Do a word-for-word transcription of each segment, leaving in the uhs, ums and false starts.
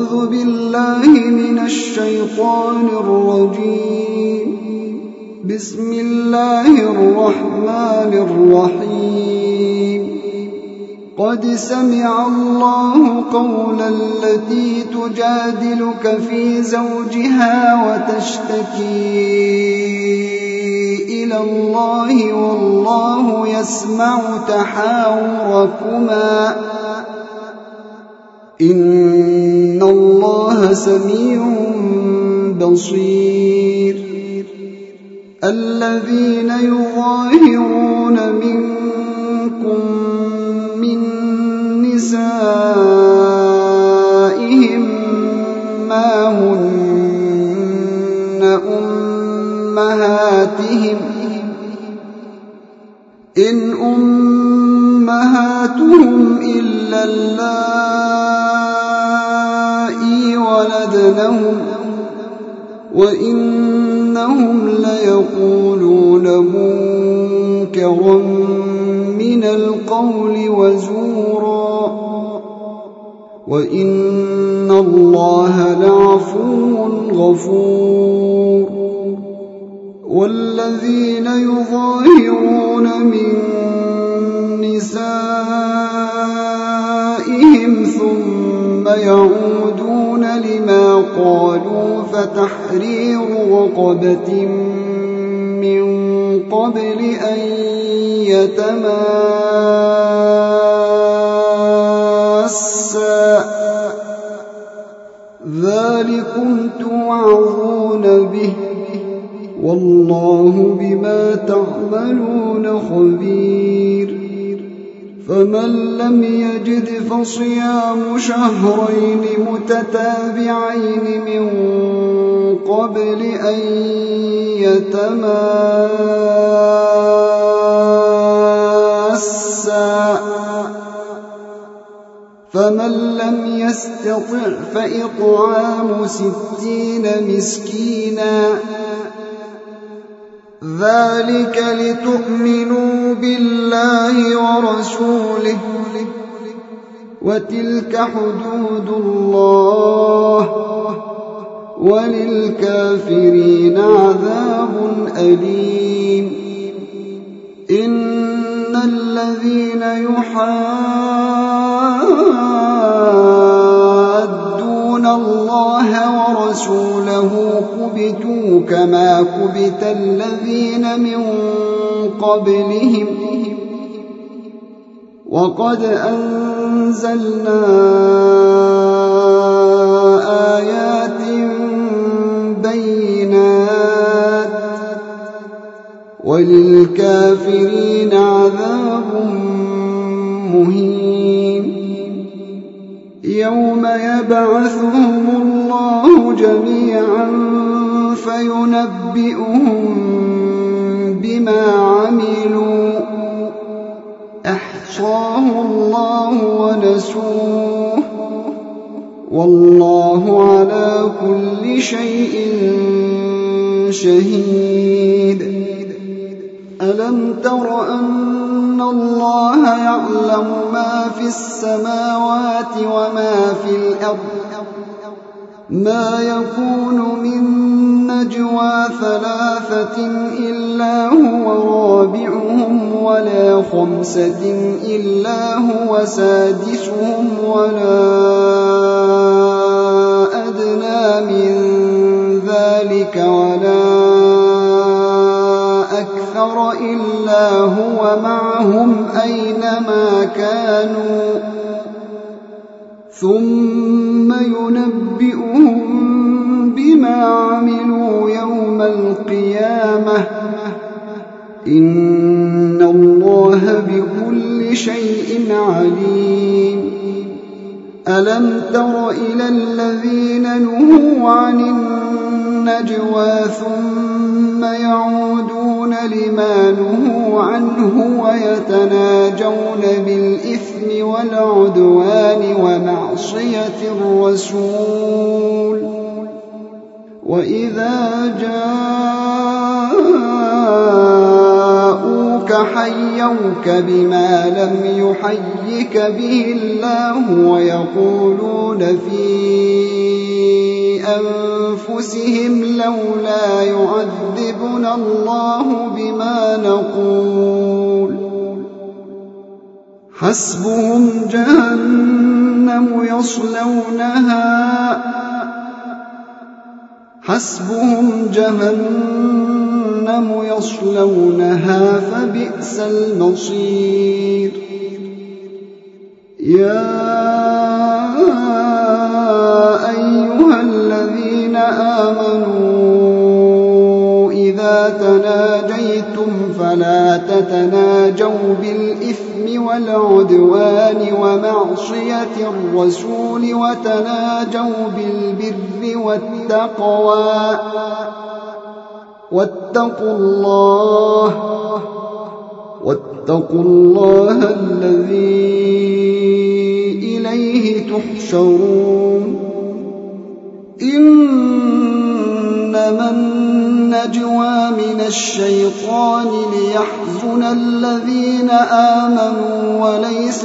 أعوذ بالله من الشيطان الرجيم. بسم الله الرحمن الرحيم. قد سمع الله قول التي تجادلك في زوجها وتشتكي إلى الله والله يسمع تحاوركما إن الله سميع بصير. الذين يظاهرون منكم من نسائهم ما هن أمهاتهم إن أمهاتهم إلا اللائي ولدنهم وإنهم ليقولون منكرا من القول وزورا وإن الله لعفو غفور. والذين يظاهرون من نسائهم ثم يعودون لما قالوا فتحرير رقبة من قبل أن يتماسا ذلكم توعظون به والله بما تعملون خبير. فمن لم يجد فصيام شهرين متتابعين من قبل أن يتماسا فمن لم يستطع فإطعام ستين مسكينا ذلك لتؤمنوا بالله ورسوله وتلك حدود الله وللكافرين عذاب أليم. إن الذين يحادون الله ورسوله كبتوا كما كبت الذين من قبلهم وقد أنزلنا آيات بينات وللكافرين عذاب مهين. يوم يبعثهم الله جميعا فينبئهم بما عملوا أحصاه الله ونسوه والله على كل شيء شهيد. ألم تر أن الله يعلم ما في السماوات وما في الأرض ما يكون من نجوى ثلاثة إلا هو رابعهم ولا خمسة إلا هو سادسهم ولا أدنى من ذلك ولا أكثر إلا هو معهم أينما كانوا ثم ينبئهم بما عملوا يوم القيامة إن الله بكل شيء عليم. ألم تر إلى الذين نهوا عن النجوى ثم يعودون لما نهوا عنه ويتناجون بالإثم والعدوان ومعصية الرسول وإذا جاءوك حيوك بما لم يحيك به الله ويقولون في أنفسهم لولا يعذبنا الله بما نقول حسبهم جهنم يصلونها حسبهم جهنم يصلونها فبئس المصير يا أيها الذين آمنوا إذا تناجيتم فلا تتناجوا بالإثم والعدوان ومعصية الرسول وتناجوا بالبر والتقوى واتقوا الله واتقوا الله الذي إليه تحشرون إنما النجوى من الشيطان ليحزن الذين آمنوا وليس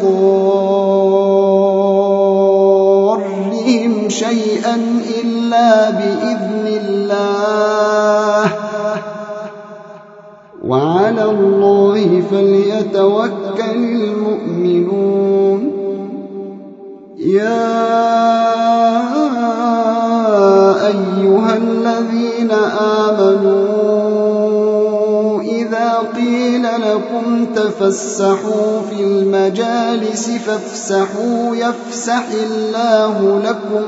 بضارهم شيئا إلا بإذن الله وعلى الله فليتوكل المؤمنون يا أيها الذين آمنوا إذا قيل لكم تفسحوا في المجالس فافسحوا يفسح الله لكم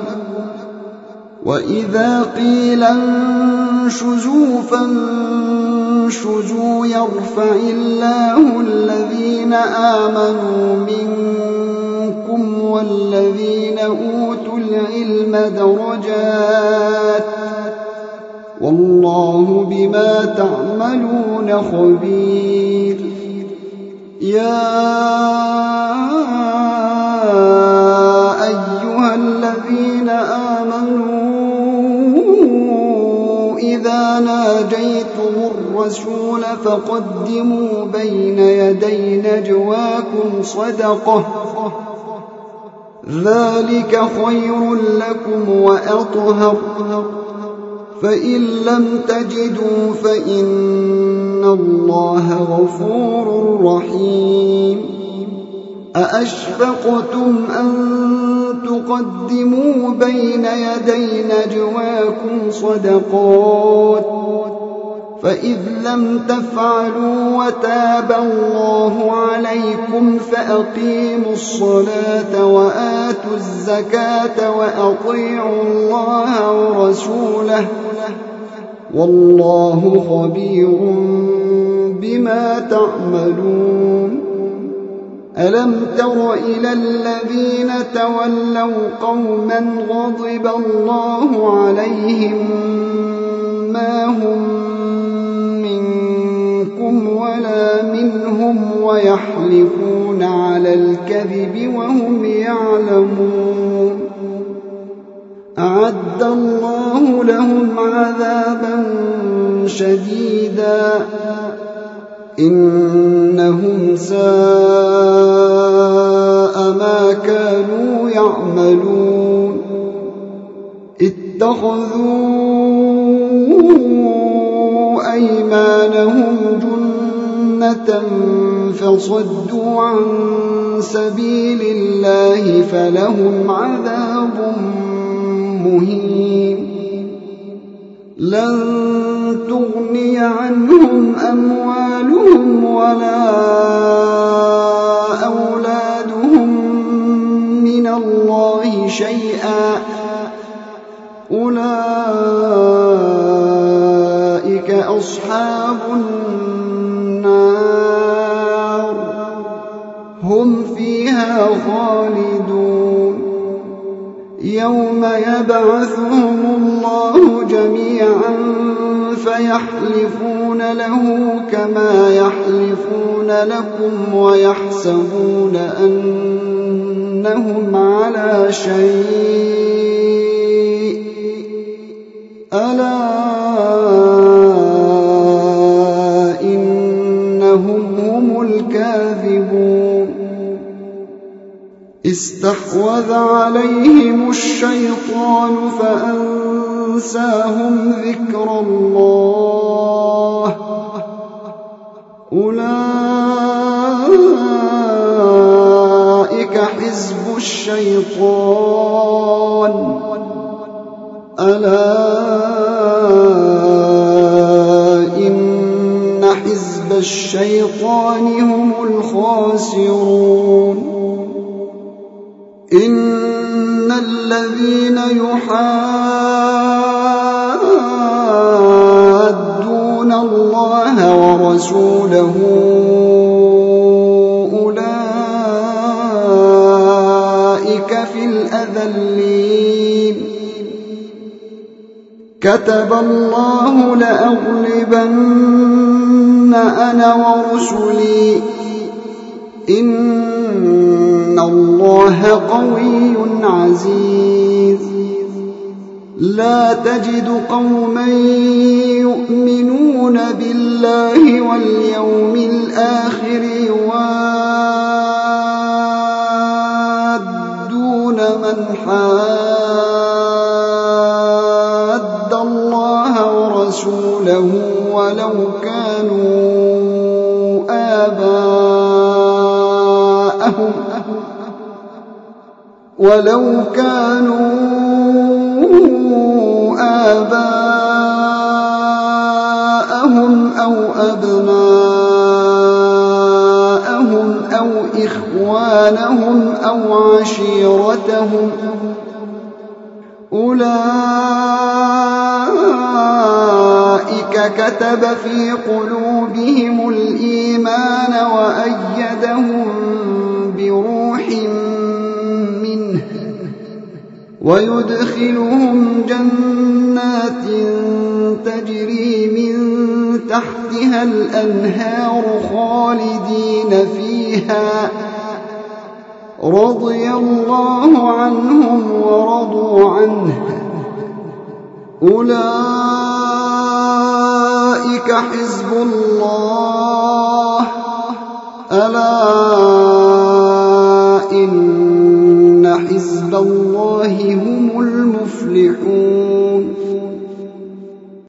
وإذا قيل انشزوا فانشزوا يرفع الله الذين آمنوا منكم والذين أوتوا العلم درجات والله بما تعملون خبير يا أيها الذين آمنوا إذا ناجيتم الرسول فقدموا بين يدي نجواكم صدقة ذلك خير لكم وأطهر فإن لم تجدوا فإن الله غفور رحيم أأشفقتم أن تقدموا بين يدي نجواكم صدقات فإذ لم تفعلوا وتاب الله عليكم فأقيموا الصلاة وآتوا الزكاة وأطيعوا الله ورسوله والله خبير بما تعملون ألم تر إلى الذين تولوا قوما غضب الله عليهم ما هم منكم ولا منهم ويحلفون على الكذب وهم يعلمون أعد الله لهم عذابا شديدا إنهم ساء ما كانوا يعملون اتخذوا أيمانهم جنة فصدوا عن سبيل الله فلهم عذاب مهين لن تغني عنهم أموالهم ولا أولادهم من الله شيئا أولئك أصحاب النار هم فيها خالدون يوم يبعثهم الله جميعا فيحلفون له كما يحلفون لكم ويحسبون أنهم على شيء ألا إنهم هم الكاذبون استحوذ عليهم الشيطان فأنساهم تنساهم ذكر الله أولئك حزب الشيطان ألا إن حزب الشيطان هم الخاسرون إن الذين يحادون الله ورسوله أولئك في الأذلين كتب الله لأغلبن أنا ورسلي إن الله قوي عزيز لا تجد قوما يؤمنون بالله واليوم الآخر يوادون من حاد الله ورسوله ولو كانوا آباءهم ولو كانوا آباءهم أو أبناءهم أو إخوانهم أو عشيرتهم أولئك كتب في قلوبهم الإيمان وأيدهم بروح منه ويدخلهم جنات تجري من تحتها الأنهار خالدين فيها رضي الله عنهم ورضوا عنه أولئك حزب الله ألا إن حزب الله هم المفلحون